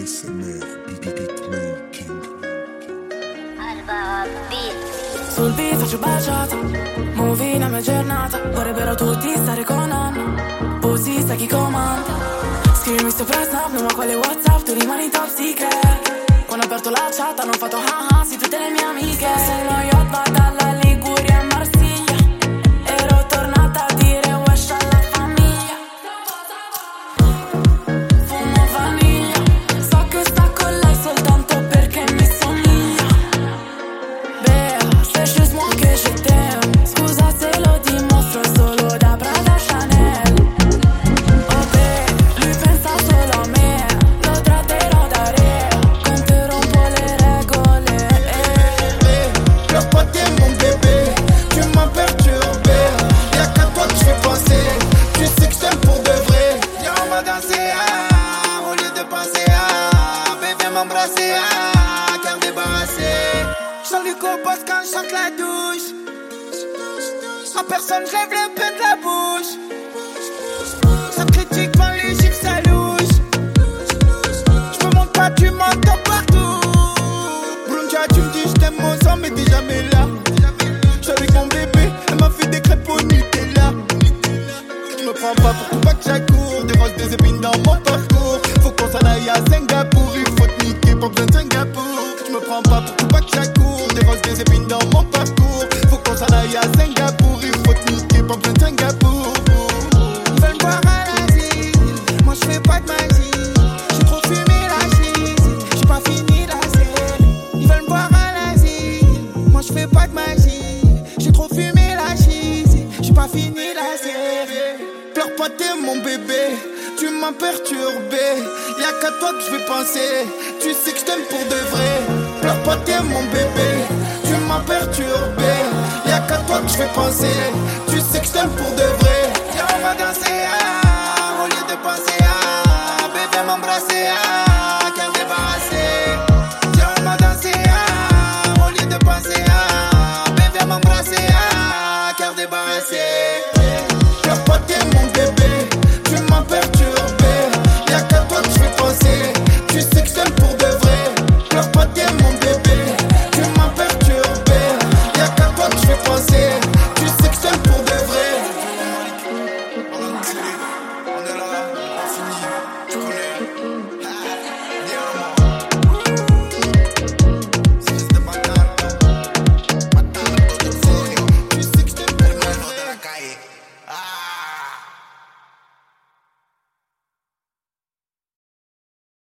ASMR, beatmaking. Sul beat faccio baciata, muovi la mia giornata. Vorrebbero tutti stare con Anna, così sai chi comanda. Scrivimi sopra Snap, ma quale WhatsApp, tu rimani top secret. Quando ho aperto la chat hanno fatto haha, sì tutte le mie amiche. Sono yacht, va dalla Liguria a Marsiglia. Ero tornata a dire wesh alla famiglia. Fumo vaniglia, so che sta con lei soltanto perché mi somiglia. C'est juste moi que je t'aime. Scusa se lo dimostro, è solo da Prada Chanel. Oh beh, lui pensa solo a me. Lo tratterò da re, conterò un po' le regole. Pleure pas t'es mon bébé, tu m'as perturbé. Y'a qu'à toi que je fais penser, tu sais que je t'aime pour de vrai. Viens on va danser, au lieu de penser bébé viens m'embrasser, cœur débarrassé. J'allume qu'au poste quand je chante la douche. En personne je lève le peu de la bouche. Ça critique quand les chiffres ça louche. Je me montre pas, tu m'entends partout. Blondia tu me dis je t'aime mon sang mais t'es jamais là. J'suis avec mon bébé, elle m'a fait des crêpes au Nutella. Je me prends pas pour tout pas que j'accours. Des roses, des épines dans mon parcours. Faut qu'on s'en aille à Singapour. Il faut te niquer, pas besoin de Singapour. Je me prends pas pour tout pas que j'accours. Des roses, des épines dans mon parcours. Faut qu'on s'en aille à Singapour. Il faut te niquer, pas besoin de Singapour. Ils veulent boire à l'asile, moi je fais pas de magie. J'ai trop fumé la cheese, j'ai pas fini la série. Ils veulent boire à l'asile, moi je fais pas de magie. J'ai trop fumé la cheese, j'ai pas fini la série. Pleure pas t'es mon bébé, tu m'as perturbé. Y'a qu'à toi que je vais penser, tu sais que je t'aime pour de vrai. Pleure pas t'es mon bébé, tu m'as perturbé. Y'a qu'à toi que je vais penser, tu sais que je t'aime pour de vrai. Viens on va danser, au lieu de penser bébé m'embrasser